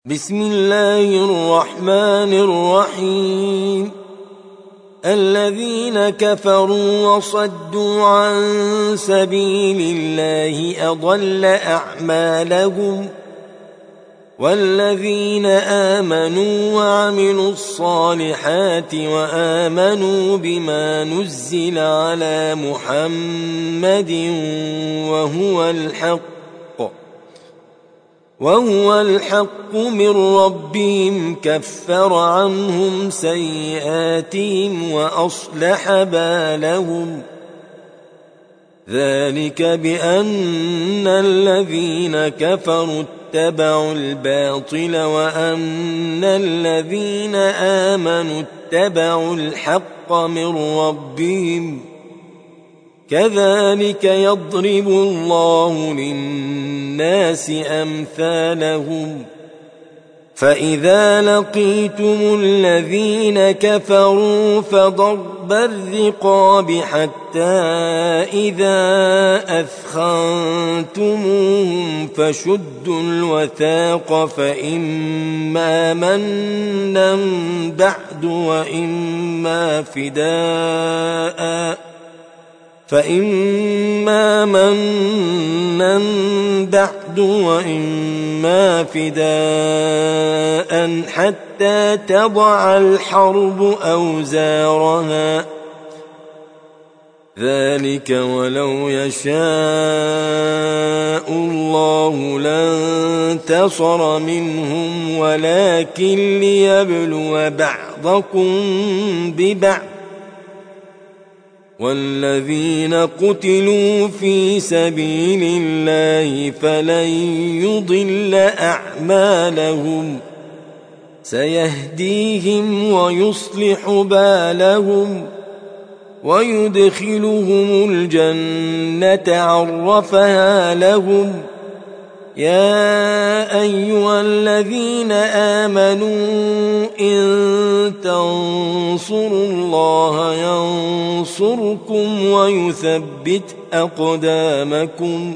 بسم الله الرحمن الرحيم. الذين كفروا وصدوا عن سبيل الله أضل أعمالهم، والذين آمنوا وعملوا الصالحات وآمنوا بما نزل على محمد وهو الحق من ربهم كفر عنهم سيئاتهم وأصلح بالهم. ذلك بأن الذين كفروا اتبعوا الباطل وأن الذين آمنوا اتبعوا الحق من ربهم. كذلك يضرب الله للناس أمثالهم. فإذا لقيتم الذين كفروا فضرب الرقاب حتى إذا أثخنتموهم فشدوا الوثاق فإما منا بعد وإما فداء حتى تضع الحرب أوزارها. ذلك ولو يشاء الله لانتصر منهم ولكن ليبلو بعضكم ببعض. والذين قتلوا في سبيل الله فلن يضل أعمالهم، سيهديهم ويصلح بالهم ويدخلهم الجنة عرفها لهم. يا أيها الذين آمنوا إن تنصروا الله ينصركم ويثبت أقدامكم.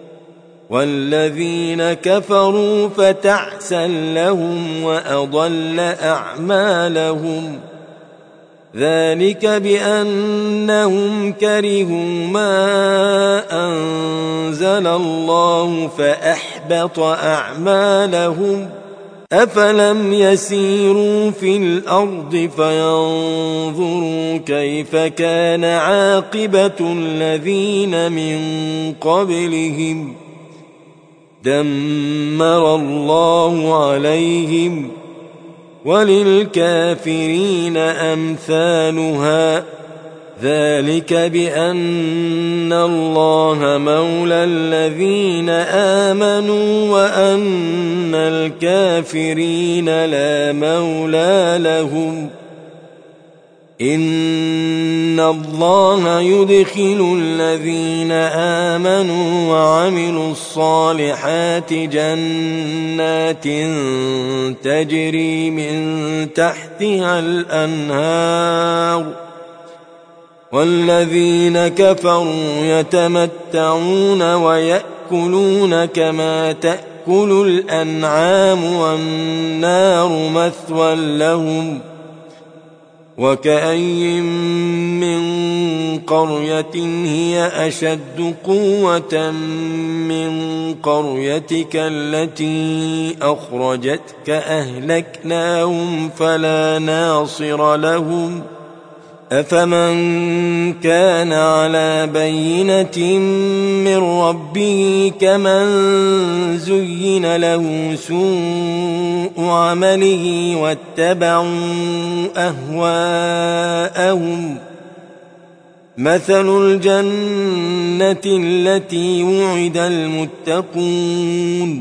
والذين كفروا فتعسا لهم وأضل أعمالهم. ذلك بأنهم كرهوا ما أنزل الله فأحبط أعمالهم. أفلم يسيروا في الأرض فينظروا كيف كان عاقبة الذين من قبلهم. دمر الله عليهم وللكافرين أمثالها. ذلك بأن الله مولى الذين آمنوا وأن الكافرين لا مولى لهم. إن الله يدخل الذين آمنوا وعملوا الصالحات جنات تجري من تحتها الأنهار. والذين كفروا يتمتعون ويأكلون كما تأكل الأنعام والنار مثوى لهم. وكأين من قرية هي أشد قوة من قريتك التي أخرجتك أهلكناهم فلا ناصر لهم. أفمن كان على بينة من ربه كمن زين له سوء عمله واتبعوا أهواءهم. مثل الجنة التي وعد المتقون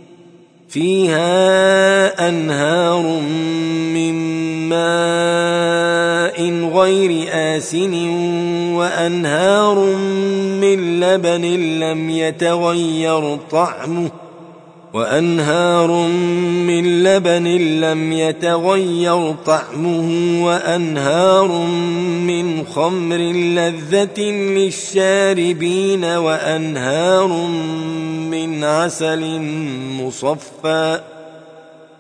فيها أنهار من ماء غير آسن وأنهار من لبن لم يتغير طعمه وأنهار من خمر لذة للشاربين وأنهار من عسل مصفى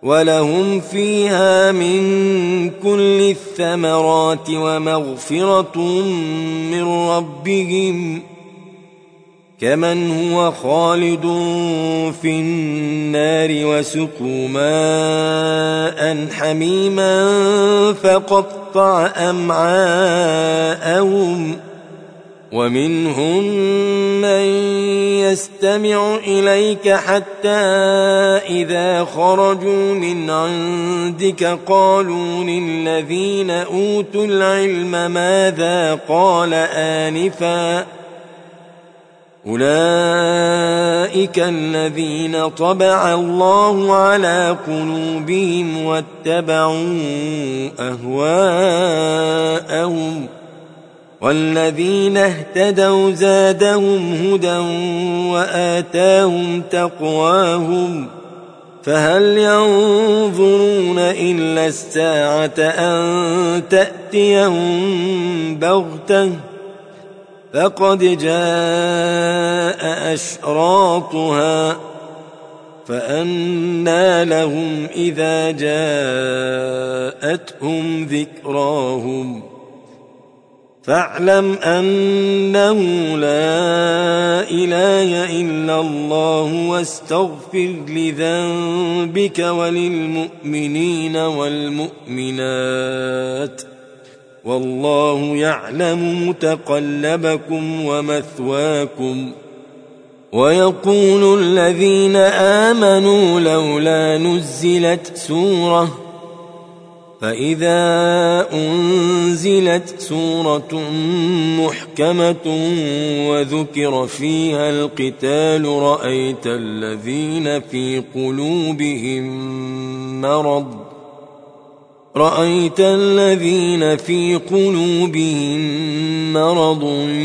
ولهم فيها من كل الثمرات ومغفرة من ربهم كمن هو خالد في النار وسقوا ماء حميما فقطع أمعاءهم ومنهم من يستمع إليك حتى إذا خرجوا من عندك قالوا للذين أوتوا العلم ماذا قال آنفا أولئك الذين طبع الله على قلوبهم واتبعوا أهواءهم والذين اهتدوا زادهم هدى وآتاهم تقواهم فهل ينظرون إلا الساعة أن تأتيهم بغتة فقد جاء أشراطها فأنى لهم إذا جاءتهم ذكراهم فاعلم أنه لا إله إلا الله واستغفر لذنبك وللمؤمنين والمؤمنات والله يعلم متقلبكم ومثواكم ويقول الذين آمنوا لولا نزلت سورة فإذا أنزلت سورة محكمة وذكر فيها القتال رأيت الذين في قلوبهم مرض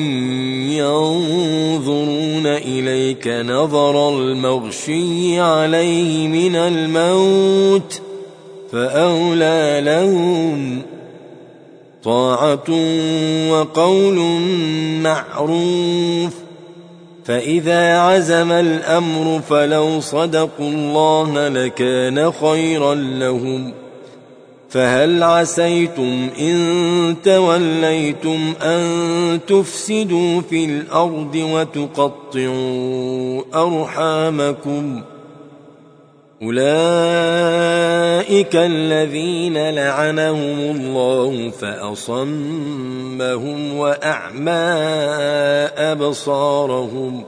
ينظرون إليك نظر المغشي عليه من الموت فأولى لهم طاعة وقول معروف فإذا عزم الأمر فلو صدقوا الله لكان خيرا لهم فهل عسيتم إن توليتم أن تفسدوا في الأرض وتقطعوا أرحامكم أولئك الذين لعنهم الله فأصمهم وأعمى أبصارهم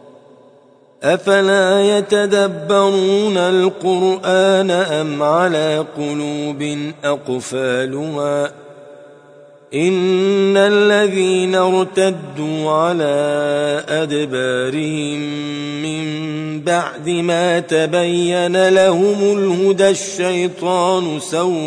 أفلا يتدبرون القرآن أم على قلوب أقفالها إن الذين ارتدوا على أدبارهم من بعد ما تبين لهم الهدى الشيطان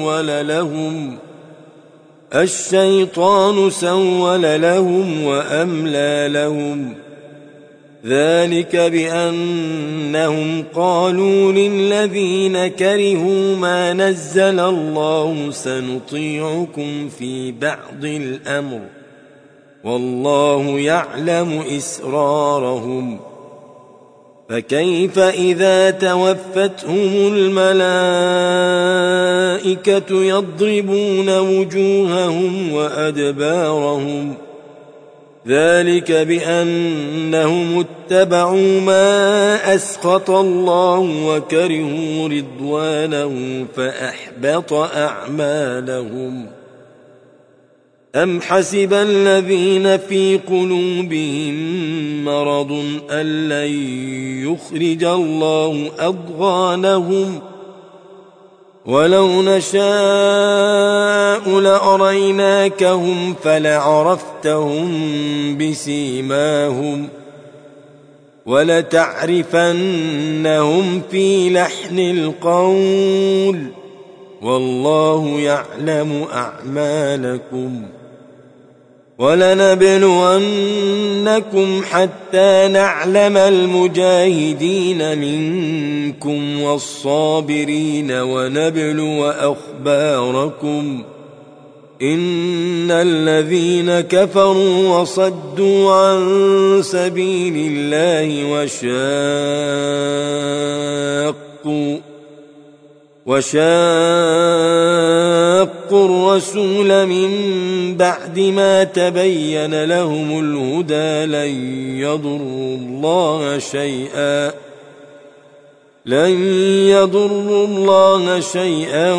سول لهم وأملى لهم ذلك بأنهم قالوا للذين كرهوا ما نزل الله سنطيعكم في بعض الأمر والله يعلم إسرارهم فكيف إذا توفتهم الملائكة يضربون وجوههم وأدبارهم ذلك بأنهم اتبعوا ما أسخط الله وكرهوا رضوانه فأحبط أعمالهم أم حسب الذين في قلوبهم مرض أن لن يخرج الله أضغانهم ولو نشاء لأريناكهم فلعرفتهم بسيماهم ولتعرفنهم في لحن القول والله يعلم أعمالكم ولنبلونكم حتى نعلم المجاهدين منكم والصابرين ونبلو أخباركم إن الذين كفروا وصدوا عن سبيل الله وشاقوا الرسول من بعد ما تبين لهم الهدى لن يضروا الله شيئا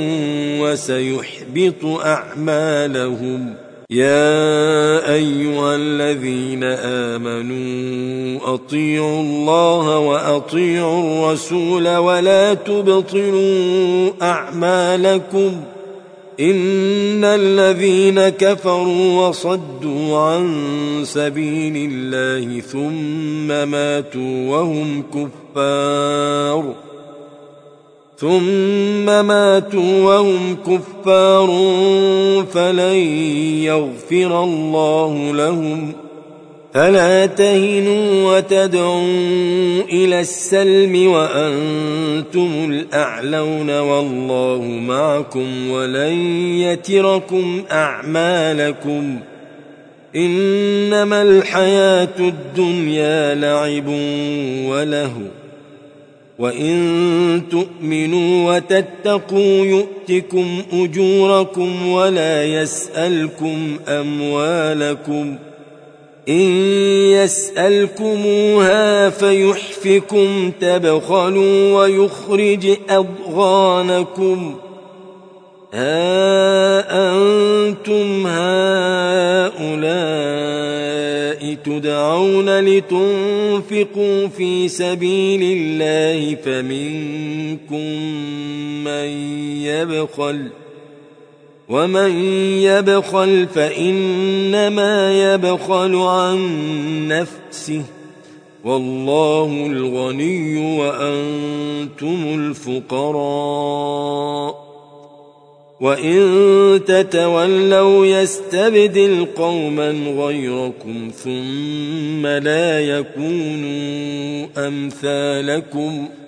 وسيحبط أعمالهم. يا أيها الذين آمنوا أطيعوا الله وأطيعوا الرسول ولا تبطلوا أعمالكم. إن الذين كفروا وصدوا عن سبيل الله ثم ماتوا وهم كفار فلن يغفر الله لهم. فلا تهنوا وتدعوا إلى السلم وأنتم الأعلون والله معكم ولن يتركم أعمالكم. إنما الحياة الدنيا لعب ولهو وإن تؤمنوا وتتقوا يؤتكم أجوركم ولا يسألكم أموالكم. إن يسألكموها فيحفكم تبخلوا ويخرج أضغانكم. ها أنتم هؤلاء تدعون لتنفقوا في سبيل الله فمنكم من يبخل ومن يبخل فإنما يبخل عن نفسه والله الغني وأنتم الفقراء. وإن تتولوا يستبدل قوما غيركم ثم لا يكونوا أمثالكم.